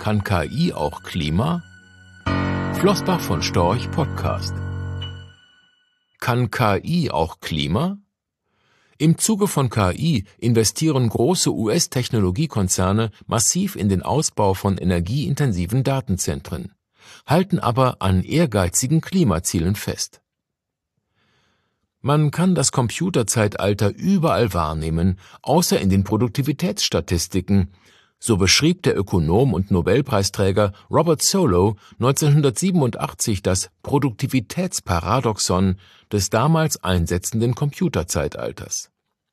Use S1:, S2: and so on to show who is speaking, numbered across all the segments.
S1: Kann KI auch Klima? Flossbach von Storch Podcast. Kann KI auch Klima? Im Zuge von KI investieren große US-Technologiekonzerne massiv in den Ausbau von energieintensiven Datenzentren, halten aber an ehrgeizigen Klimazielen fest. Man kann das Computerzeitalter überall wahrnehmen, außer in den Produktivitätsstatistiken. So beschrieb der Ökonom und Nobelpreisträger Robert Solow 1987 das Produktivitätsparadoxon des damals einsetzenden Computerzeitalters.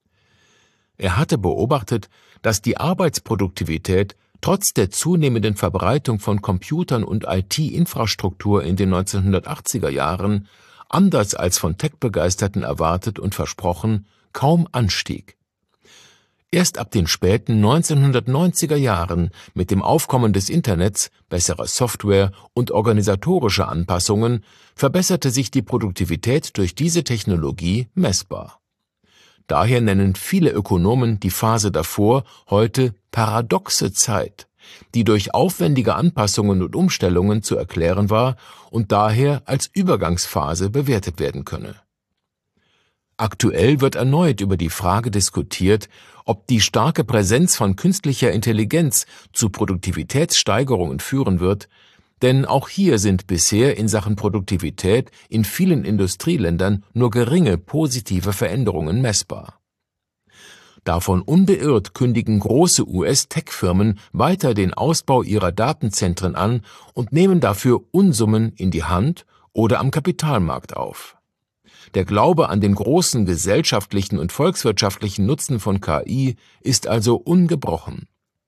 S1: Er hatte beobachtet, dass die Arbeitsproduktivität trotz der zunehmenden Verbreitung von Computern und IT-Infrastruktur in den 1980er Jahren, anders als von Tech-Begeisterten erwartet und versprochen, kaum anstieg. Erst ab den späten 1990er Jahren mit dem Aufkommen des Internets, besserer Software und organisatorischer Anpassungen verbesserte sich die Produktivität durch diese Technologie messbar. Daher nennen viele Ökonomen die Phase davor heute paradoxe Zeit, die durch aufwendige Anpassungen und Umstellungen zu erklären war und daher als Übergangsphase bewertet werden könne. Aktuell wird erneut über die Frage diskutiert, ob die starke Präsenz von künstlicher Intelligenz zu Produktivitätssteigerungen führen wird, denn auch hier sind bisher in Sachen Produktivität in vielen Industrieländern nur geringe positive Veränderungen messbar. Davon unbeirrt kündigen große US-Tech-Firmen weiter den Ausbau ihrer Datenzentren an und nehmen dafür Unsummen in die Hand oder am Kapitalmarkt auf. Der Glaube an den großen gesellschaftlichen und volkswirtschaftlichen Nutzen von KI ist also ungebrochen.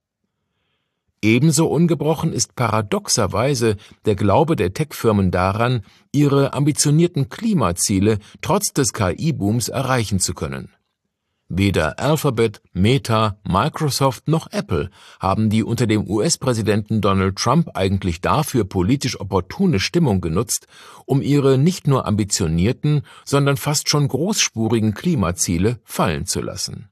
S1: Ebenso ungebrochen ist paradoxerweise der Glaube der Tech-Firmen daran, ihre ambitionierten Klimaziele trotz des KI-Booms erreichen zu können. Weder Alphabet, Meta, Microsoft noch Apple haben die unter dem US-Präsidenten Donald Trump eigentlich dafür politisch opportune Stimmung genutzt, um ihre nicht nur ambitionierten, sondern fast schon großspurigen Klimaziele fallen zu lassen.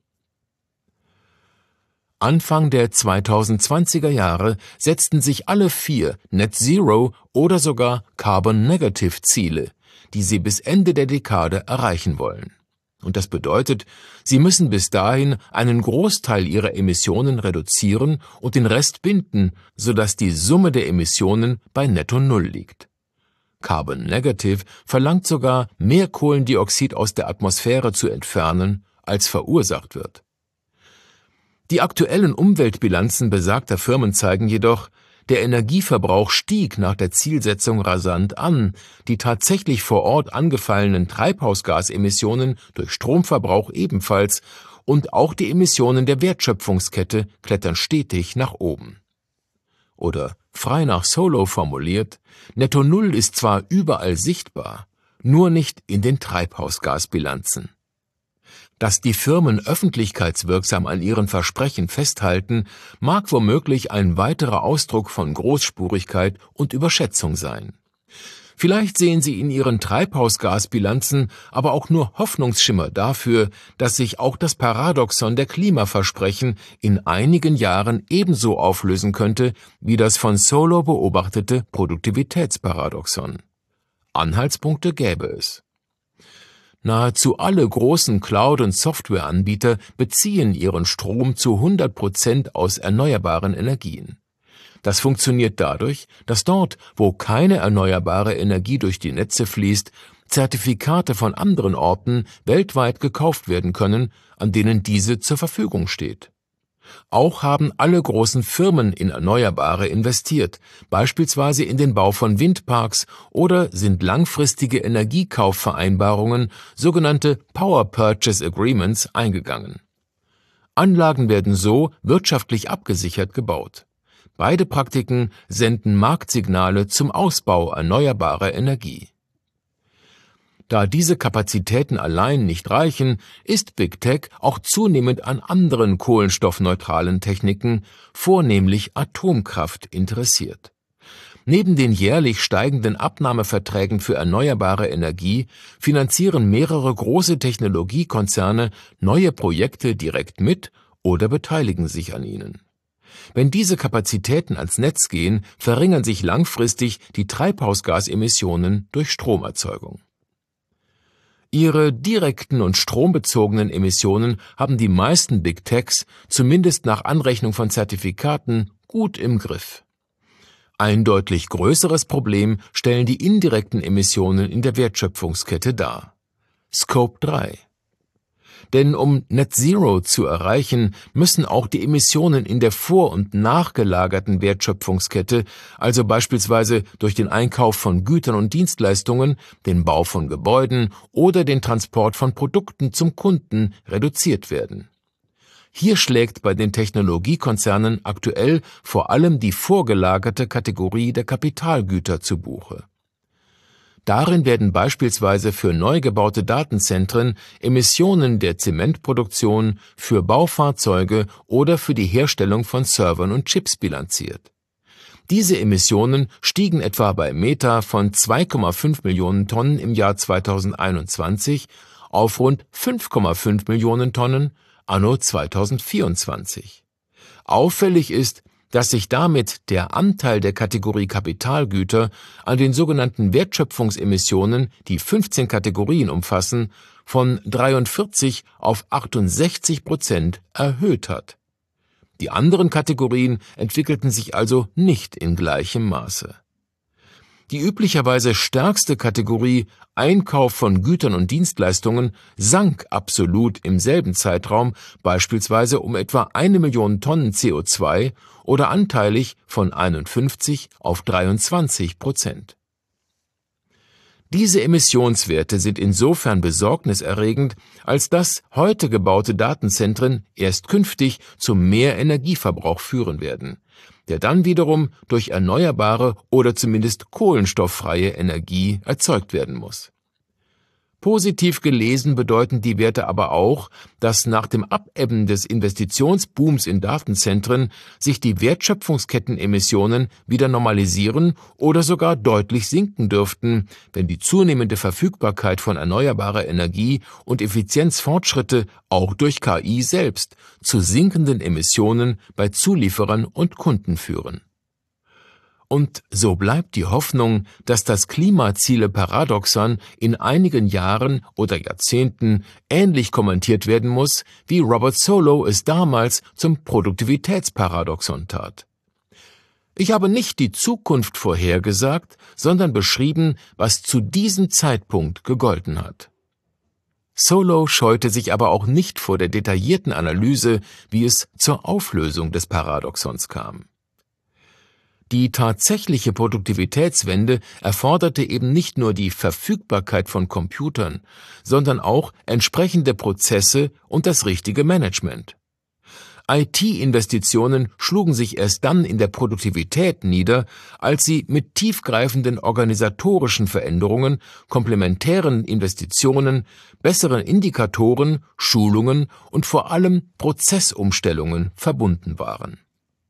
S1: Anfang der 2020er Jahre setzten sich alle 4 Net-Zero oder sogar Carbon-Negative-Ziele, die sie bis Ende der Dekade erreichen wollen. Und das bedeutet, sie müssen bis dahin einen Großteil ihrer Emissionen reduzieren und den Rest binden, sodass die Summe der Emissionen bei Netto Null liegt. Carbon Negative verlangt sogar, mehr Kohlendioxid aus der Atmosphäre zu entfernen, als verursacht wird. Die aktuellen Umweltbilanzen besagter Firmen zeigen jedoch, der Energieverbrauch stieg nach der Zielsetzung rasant an, die tatsächlich vor Ort angefallenen Treibhausgasemissionen durch Stromverbrauch ebenfalls und auch die Emissionen der Wertschöpfungskette klettern stetig nach oben. Oder frei nach Solow formuliert, Netto Null ist zwar überall sichtbar, nur nicht in den Treibhausgasbilanzen. Dass die Firmen öffentlichkeitswirksam an ihren Versprechen festhalten, mag womöglich ein weiterer Ausdruck von Großspurigkeit und Überschätzung sein. Vielleicht sehen sie in ihren Treibhausgasbilanzen aber auch nur Hoffnungsschimmer dafür, dass sich auch das Paradoxon der Klimaversprechen in einigen Jahren ebenso auflösen könnte wie das von Solow beobachtete Produktivitätsparadoxon. Anhaltspunkte gäbe es. Nahezu alle großen Cloud- und Softwareanbieter beziehen ihren Strom zu 100% aus erneuerbaren Energien. Das funktioniert dadurch, dass dort, wo keine erneuerbare Energie durch die Netze fließt, Zertifikate von anderen Orten weltweit gekauft werden können, an denen diese zur Verfügung steht. Auch haben alle großen Firmen in Erneuerbare investiert, beispielsweise in den Bau von Windparks, oder sind langfristige Energiekaufvereinbarungen, sogenannte Power Purchase Agreements, eingegangen. Anlagen werden so wirtschaftlich abgesichert gebaut. Beide Praktiken senden Marktsignale zum Ausbau erneuerbarer Energie. Da diese Kapazitäten allein nicht reichen, ist Big Tech auch zunehmend an anderen kohlenstoffneutralen Techniken, vornehmlich Atomkraft, interessiert. Neben den jährlich steigenden Abnahmeverträgen für erneuerbare Energie finanzieren mehrere große Technologiekonzerne neue Projekte direkt mit oder beteiligen sich an ihnen. Wenn diese Kapazitäten ans Netz gehen, verringern sich langfristig die Treibhausgasemissionen durch Stromerzeugung. Ihre direkten und strombezogenen Emissionen haben die meisten Big Techs, zumindest nach Anrechnung von Zertifikaten, gut im Griff. Ein deutlich größeres Problem stellen die indirekten Emissionen in der Wertschöpfungskette dar. Scope 3. Denn um Net Zero zu erreichen, müssen auch die Emissionen in der vor- und nachgelagerten Wertschöpfungskette, also beispielsweise durch den Einkauf von Gütern und Dienstleistungen, den Bau von Gebäuden oder den Transport von Produkten zum Kunden, reduziert werden. Hier schlägt bei den Technologiekonzernen aktuell vor allem die vorgelagerte Kategorie der Kapitalgüter zu Buche. Darin werden beispielsweise für neu gebaute Datenzentren Emissionen der Zementproduktion, für Baufahrzeuge oder für die Herstellung von Servern und Chips bilanziert. Diese Emissionen stiegen etwa bei Meta von 2,5 Millionen Tonnen im Jahr 2021 auf rund 5,5 Millionen Tonnen anno 2024. Auffällig ist, dass sich damit der Anteil der Kategorie Kapitalgüter an den sogenannten Wertschöpfungsemissionen, die 15 Kategorien umfassen, von 43 auf 68% erhöht hat. Die anderen Kategorien entwickelten sich also nicht in gleichem Maße. Die üblicherweise stärkste Kategorie Einkauf von Gütern und Dienstleistungen sank absolut im selben Zeitraum beispielsweise um etwa 1 Million Tonnen CO2 oder anteilig von 51 auf 23%. Diese Emissionswerte sind insofern besorgniserregend, als dass heute gebaute Datenzentren erst künftig zu mehr Energieverbrauch führen werden, der dann wiederum durch erneuerbare oder zumindest kohlenstofffreie Energie erzeugt werden muss. Positiv gelesen bedeuten die Werte aber auch, dass nach dem Abebben des Investitionsbooms in Datenzentren sich die Wertschöpfungskettenemissionen wieder normalisieren oder sogar deutlich sinken dürften, wenn die zunehmende Verfügbarkeit von erneuerbarer Energie und Effizienzfortschritte auch durch KI selbst zu sinkenden Emissionen bei Zulieferern und Kunden führen. Und so bleibt die Hoffnung, dass das Klimaziele-Paradoxon in einigen Jahren oder Jahrzehnten ähnlich kommentiert werden muss, wie Robert Solow es damals zum Produktivitätsparadoxon tat. Ich habe nicht die Zukunft vorhergesagt, sondern beschrieben, was zu diesem Zeitpunkt gegolten hat. Solow scheute sich aber auch nicht vor der detaillierten Analyse, wie es zur Auflösung des Paradoxons kam. Die tatsächliche Produktivitätswende erforderte eben nicht nur die Verfügbarkeit von Computern, sondern auch entsprechende Prozesse und das richtige Management. IT-Investitionen schlugen sich erst dann in der Produktivität nieder, als sie mit tiefgreifenden organisatorischen Veränderungen, komplementären Investitionen, besseren Indikatoren, Schulungen und vor allem Prozessumstellungen verbunden waren.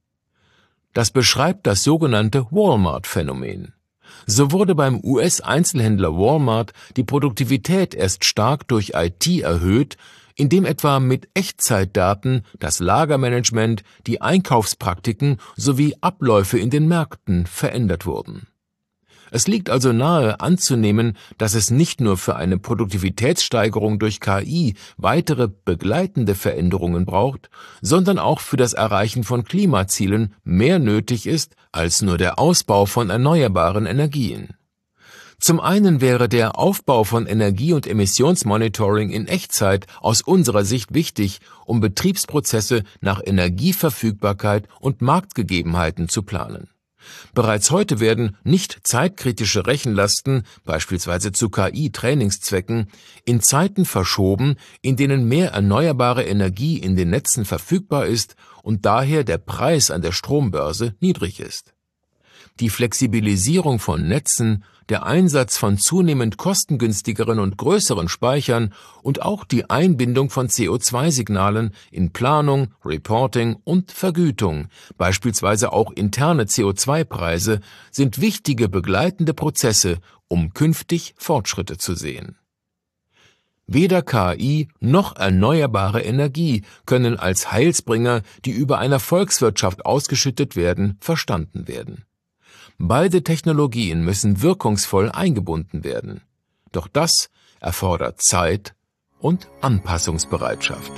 S1: Das beschreibt das sogenannte Walmart-Phänomen. So wurde beim US-Einzelhändler Walmart die Produktivität erst stark durch IT erhöht, indem etwa mit Echtzeitdaten das Lagermanagement, die Einkaufspraktiken sowie Abläufe in den Märkten verändert wurden. Es liegt also nahe anzunehmen, dass es nicht nur für eine Produktivitätssteigerung durch KI weitere begleitende Veränderungen braucht, sondern auch für das Erreichen von Klimazielen mehr nötig ist als nur der Ausbau von erneuerbaren Energien. Zum einen wäre der Aufbau von Energie- und Emissionsmonitoring in Echtzeit aus unserer Sicht wichtig, um Betriebsprozesse nach Energieverfügbarkeit und Marktgegebenheiten zu planen. Bereits heute werden nicht zeitkritische Rechenlasten, beispielsweise zu KI-Trainingszwecken, in Zeiten verschoben, in denen mehr erneuerbare Energie in den Netzen verfügbar ist und daher der Preis an der Strombörse niedrig ist. Die Flexibilisierung von Netzen, der Einsatz von zunehmend kostengünstigeren und größeren Speichern und auch die Einbindung von CO2-Signalen in Planung, Reporting und Vergütung, beispielsweise auch interne CO2-Preise, sind wichtige begleitende Prozesse, um künftig Fortschritte zu sehen. Weder KI noch erneuerbare Energie können als Heilsbringer, die über einer Volkswirtschaft ausgeschüttet werden, verstanden werden. Beide Technologien müssen wirkungsvoll eingebunden werden. Doch das erfordert Zeit und Anpassungsbereitschaft.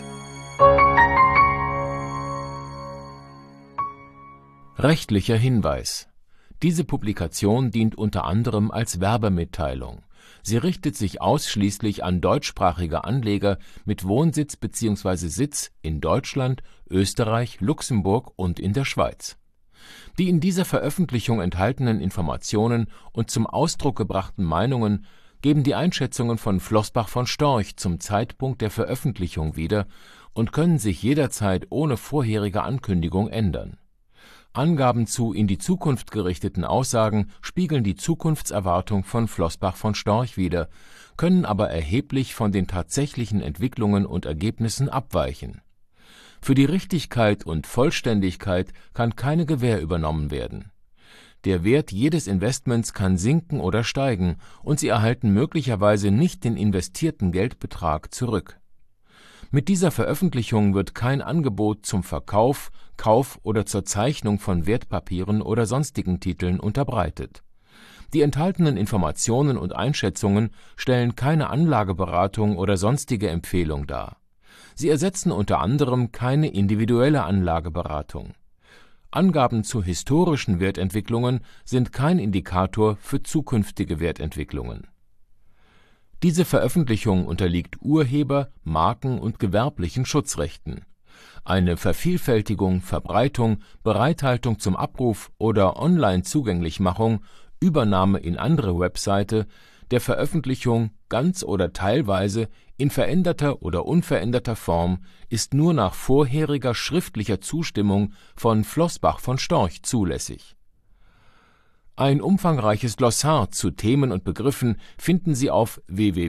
S1: Rechtlicher Hinweis: Diese Publikation dient unter anderem als Werbemitteilung. Sie richtet sich ausschließlich an deutschsprachige Anleger mit Wohnsitz bzw. Sitz in Deutschland, Österreich, Luxemburg und in der Schweiz. Die in dieser Veröffentlichung enthaltenen Informationen und zum Ausdruck gebrachten Meinungen geben die Einschätzungen von Floßbach von Storch zum Zeitpunkt der Veröffentlichung wieder und können sich jederzeit ohne vorherige Ankündigung ändern. Angaben zu in die Zukunft gerichteten Aussagen spiegeln die Zukunftserwartung von Floßbach von Storch wider, können aber erheblich von den tatsächlichen Entwicklungen und Ergebnissen abweichen. Für die Richtigkeit und Vollständigkeit kann keine Gewähr übernommen werden. Der Wert jedes Investments kann sinken oder steigen, und Sie erhalten möglicherweise nicht den investierten Geldbetrag zurück. Mit dieser Veröffentlichung wird kein Angebot zum Verkauf, Kauf oder zur Zeichnung von Wertpapieren oder sonstigen Titeln unterbreitet. Die enthaltenen Informationen und Einschätzungen stellen keine Anlageberatung oder sonstige Empfehlung dar. Sie ersetzen unter anderem keine individuelle Anlageberatung. Angaben zu historischen Wertentwicklungen sind kein Indikator für zukünftige Wertentwicklungen. Diese Veröffentlichung unterliegt Urheber-, Marken- und gewerblichen Schutzrechten. Eine Vervielfältigung, Verbreitung, Bereithaltung zum Abruf oder Online-Zugänglichmachung, Übernahme in andere Webseite der Veröffentlichung ganz oder teilweise in veränderter oder unveränderter Form ist nur nach vorheriger schriftlicher Zustimmung von Floßbach von Storch zulässig. Ein umfangreiches Glossar zu Themen und Begriffen finden Sie auf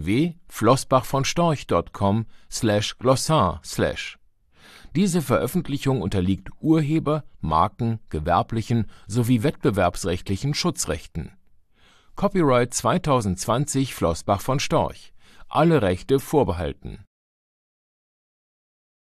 S1: www.floßbachvonstorch.com/glossar/. Diese Veröffentlichung unterliegt Urheber-, Marken-, gewerblichen sowie wettbewerbsrechtlichen Schutzrechten. Copyright 2020 Floßbach von Storch. Alle Rechte vorbehalten